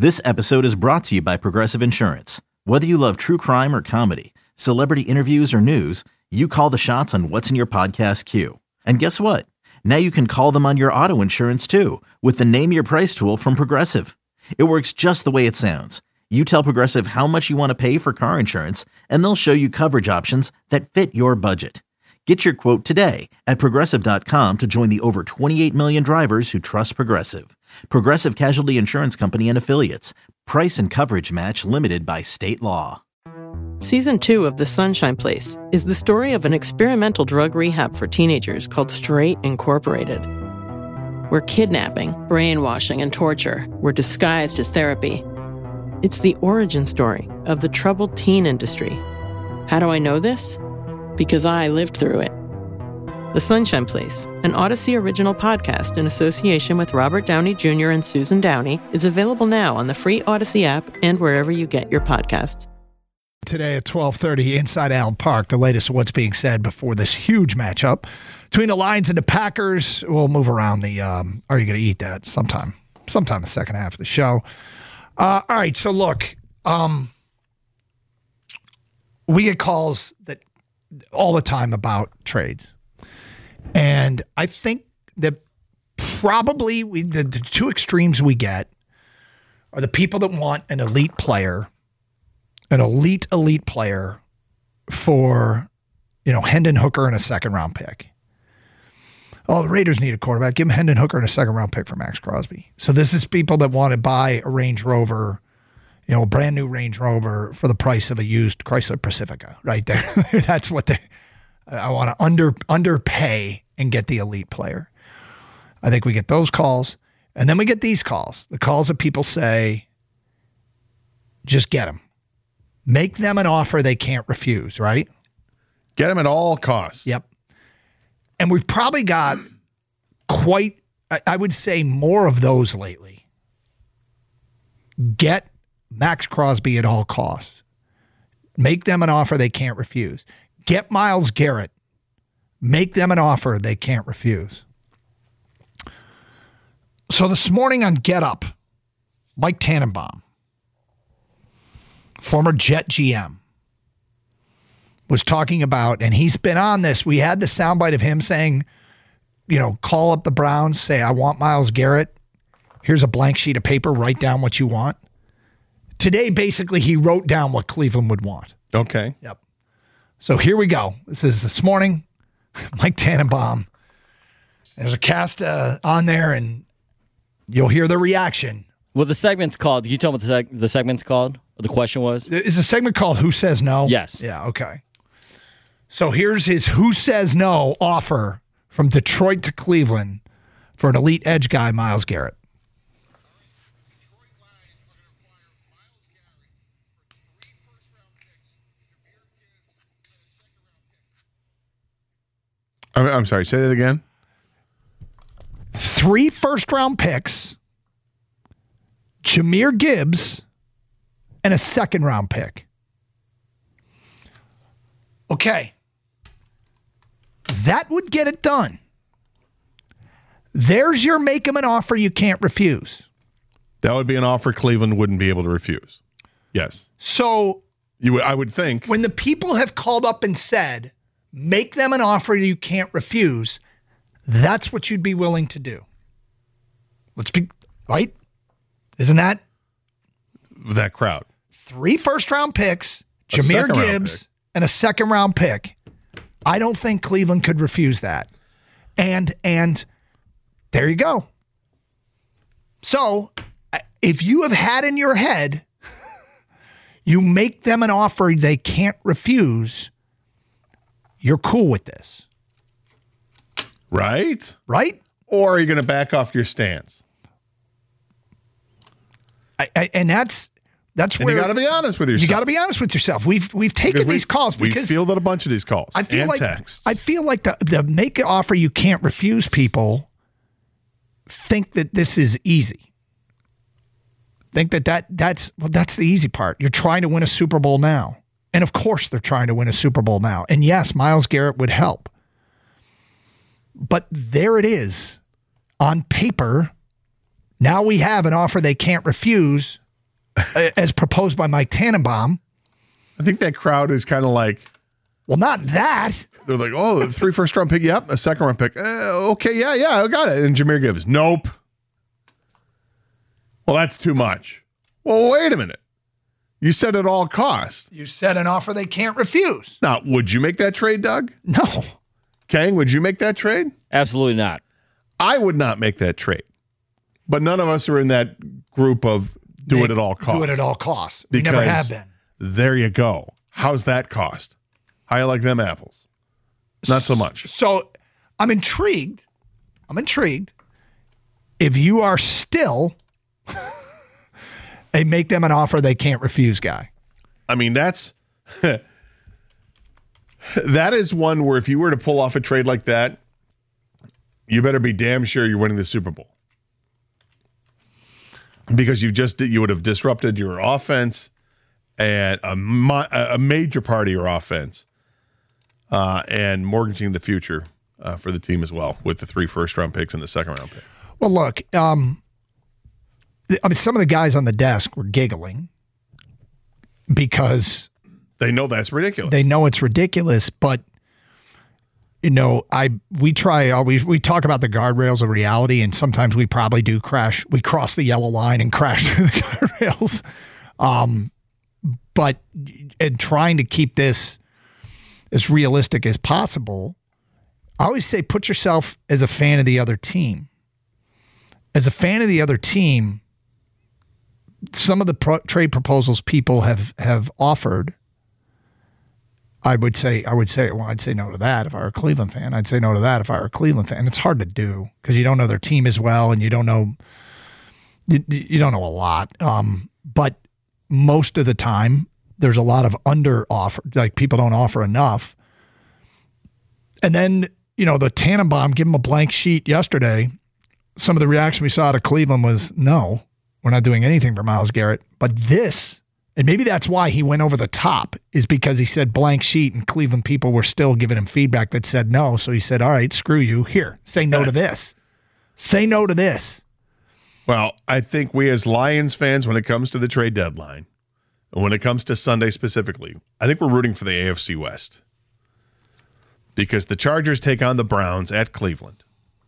This episode is brought to you by Progressive Insurance. Whether you love true crime or comedy, celebrity interviews or news, you call the shots on what's in your podcast queue. And guess what? Now you can call them on your auto insurance too with the Name Your Price tool from Progressive. It works just the way it sounds. You tell Progressive how much you want to pay for car insurance, and they'll show you coverage options that fit your budget. Get your quote today at Progressive.com to join the over 28 million drivers who trust Progressive. Progressive Casualty Insurance Company and Affiliates. Price and coverage match limited by state law. Season 2 of The Sunshine Place is the story of an experimental drug rehab for teenagers called Straight Incorporated, where kidnapping, brainwashing, and torture were disguised as therapy. It's the origin story of the troubled teen industry. How do I know this? Because I lived through it. The Sunshine Place, an Odyssey original podcast in association with Robert Downey Jr. and Susan Downey, is available now on the free Odyssey app and wherever you get your podcasts. Today at 12:30 inside Allen Park, the latest of what's being said before this huge matchup between the Lions and the Packers. We'll move around the are you going to eat that sometime the second half of the show. All right, so look, we get calls that all the time about trades. And I think that probably the two extremes we get are the people that want an elite player for, Hendon Hooker and a second-round pick. Oh, the Raiders need a quarterback. Give them Hendon Hooker and a second-round pick for Max Crosby. So this is people that want to buy a Range Rover, a brand new Range Rover for the price of a used Chrysler Pacifica right there. That's what I want to underpay and get the elite player. I think we get those calls. And then we get these calls. The calls that people say, just get them. Make them an offer they can't refuse, right? Get them at all costs. Yep. And we've probably got quite, I would say, more of those lately. Get Max Crosby at all costs. Make them an offer they can't refuse. Get Myles Garrett. Make them an offer they can't refuse. So this morning on Get Up, Mike Tannenbaum, former Jet GM, was talking about, and he's been on this. We had the soundbite of him saying, call up the Browns, say, I want Myles Garrett. Here's a blank sheet of paper. Write down what you want. Today, basically, he wrote down what Cleveland would want. Okay. Yep. So here we go. This is this morning. Mike Tannenbaum. There's a cast on there, and you'll hear the reaction. Well, the segment's called. Can you tell me what the segment's called? What the question was? Is the segment called Who Says No? Yes. Yeah, okay. So here's his Who Says No offer from Detroit to Cleveland for an elite edge guy, Myles Garrett. I'm sorry, say that again. 3 first-round picks, Jahmyr Gibbs, and a second-round pick. Okay. That would get it done. There's your make him an offer you can't refuse. That would be an offer Cleveland wouldn't be able to refuse. Yes. So I would think. When the people have called up and said, make them an offer you can't refuse, that's what you'd be willing to do. Let's be, right? Isn't that? That crowd. 3 first-round picks, Jahmyr Gibbs, and a second-round pick. I don't think Cleveland could refuse that. And there you go. So if you have had in your head, you make them an offer they can't refuse, you're cool with this. Right? Right? Or are you going to back off your stance? And that's where you got to be honest with yourself. You got to be honest with yourself. We've taken these calls because we fielded a bunch of these calls I feel and like texts. I feel like the make an offer you can't refuse people think that this is easy. Think that's the easy part. You're trying to win a Super Bowl now. And of course they're trying to win a Super Bowl now. And yes, Myles Garrett would help. But there it is. On paper, now we have an offer they can't refuse as proposed by Mike Tannenbaum. I think that crowd is kind of like, well, not that. they're like, oh, 3 first-round pick, yep, a second-round pick. Okay, yeah, I got it. And Jahmyr Gibbs, nope. Well, that's too much. Well, wait a minute. You said at all costs. You said an offer they can't refuse. Now, would you make that trade, Doug? No. Kang, would you make that trade? Absolutely not. I would not make that trade. But none of us are in that group of do it at all costs. Do it at all costs. We never have been. There you go. How's that cost? How you like them apples? Not so much. So I'm intrigued. If you are still a make them an offer they can't refuse guy. I mean, that is one where if you were to pull off a trade like that, you better be damn sure you're winning the Super Bowl. Because you would have disrupted your offense and a major part of your offense and mortgaging the future for the team as well with the 3 first-round picks and the second-round pick. Well, look, I mean, some of the guys on the desk were giggling because they know that's ridiculous. They know it's ridiculous, but we talk about the guardrails of reality, and sometimes we probably do crash. We cross the yellow line and crash through the guardrails. But in trying to keep this as realistic as possible, I always say put yourself as a fan of the other team. As a fan of the other team, some of the trade proposals people have offered, I'd say no to that if I were a Cleveland fan. I'd say no to that if I were a Cleveland fan. It's hard to do because you don't know their team as well, and you don't know a lot. But most of the time, there's a lot of under offer, like people don't offer enough. And then the Tannenbaum give him a blank sheet yesterday. Some of the reaction we saw out of Cleveland was no, we're not doing anything for Myles Garrett. But this. And maybe that's why he went over the top, is because he said blank sheet and Cleveland people were still giving him feedback that said no. So he said, all right, screw you. Here, say no to this. Say no to this. Well, I think we as Lions fans, when it comes to the trade deadline, and when it comes to Sunday specifically, I think we're rooting for the AFC West. Because the Chargers take on the Browns at Cleveland.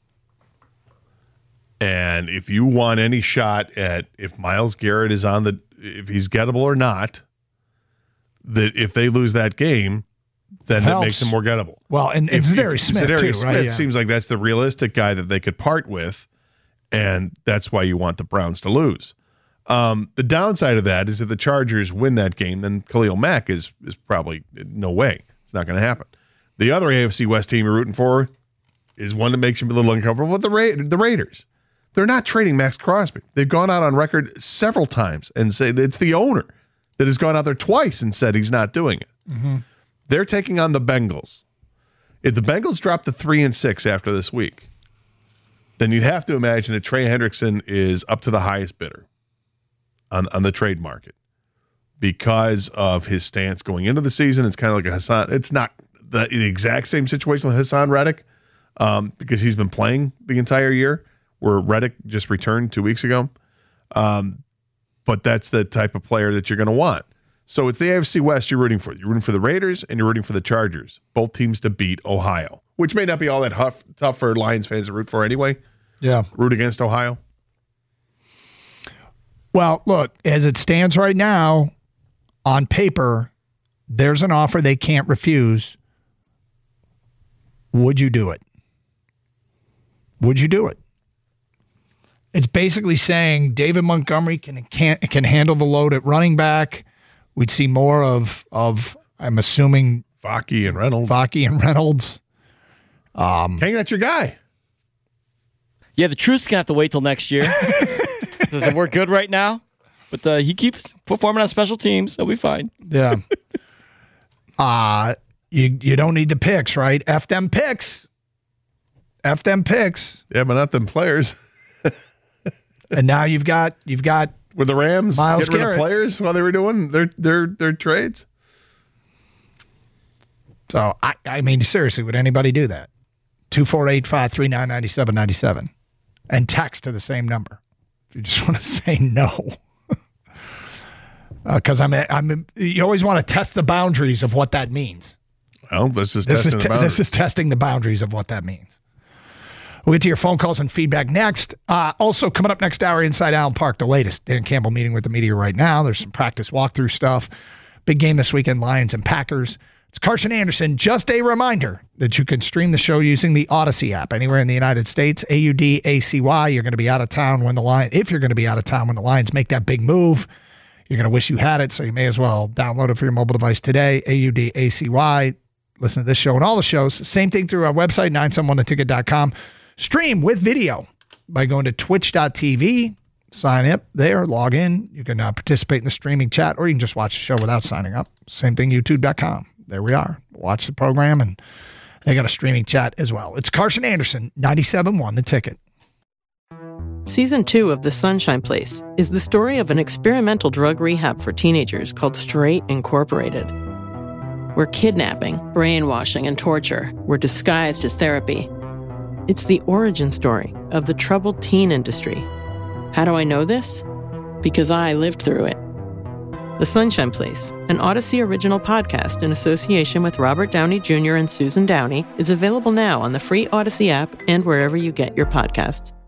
And if you want any shot at if Myles Garrett is if he's gettable or not, that if they lose that game, then it makes him more gettable. Well, and it's Zadarius Smith too, right? It seems like that's the realistic guy that they could part with, and that's why you want the Browns to lose. The downside of that is if the Chargers win that game, then Khalil Mack is probably no way. It's not going to happen. The other AFC West team you're rooting for is one that makes you a little uncomfortable with the Raiders. They're not trading Max Crosby. They've gone out on record several times and say that it's the owner that has gone out there twice and said he's not doing it. Mm-hmm. They're taking on the Bengals. If the Bengals drop to 3-6 after this week, then you'd have to imagine that Trey Hendrickson is up to the highest bidder on the trade market because of his stance going into the season. It's kind of like a Hassan. It's not the exact same situation with Hassan Reddick because he's been playing the entire year, where Reddick just returned 2 weeks ago. But that's the type of player that you're going to want. So it's the AFC West you're rooting for. You're rooting for the Raiders and you're rooting for the Chargers, both teams to beat Ohio, which may not be all that tough for Lions fans to root for anyway. Yeah. Root against Ohio. Well, look, as it stands right now, on paper, there's an offer they can't refuse. Would you do it? Would you do it? It's basically saying David Montgomery can handle the load at running back. We'd see more of I'm assuming Vaki and Reynolds. Kang, that's your guy. Yeah, the truth's going to have to wait till next year. Doesn't work good right now. But he keeps performing on special teams. He'll be fine. Yeah. You don't need the picks, right? F them picks. F them picks. Yeah, but not them players. And now you've got with the Rams Myles getting rid Garrett of players while they were doing their trades. So I mean, seriously, would anybody do that? 248-539-9797 and text to the same number if you just want to say no. Because you always want to test the boundaries of what that means. Well, this is testing the boundaries of what that means. We'll get to your phone calls and feedback next. Also, coming up next hour, Inside Allen Park, the latest. Dan Campbell meeting with the media right now. There's some practice walkthrough stuff. Big game this weekend, Lions and Packers. It's Carson Anderson. Just a reminder that you can stream the show using the Odyssey app anywhere in the United States. AUDACY. You're going to be out of town when if you're going to be out of town when the Lions make that big move, you're going to wish you had it, so you may as well download it for your mobile device today. AUDACY. Listen to this show and all the shows. Same thing through our website, 971theticket.com. Stream with video by going to twitch.tv. Sign up there, log in. You can participate in the streaming chat, or you can just watch the show without signing up. Same thing, youtube.com. There we are. Watch the program, and they got a streaming chat as well. It's Carson Anderson, 97.1 The Ticket. Season 2 of The Sunshine Place is the story of an experimental drug rehab for teenagers called Straight Incorporated, where kidnapping, brainwashing, and torture were disguised as therapy. It's the origin story of the troubled teen industry. How do I know this? Because I lived through it. The Sunshine Place, an Odyssey original podcast in association with Robert Downey Jr. and Susan Downey, is available now on the free Odyssey app and wherever you get your podcasts.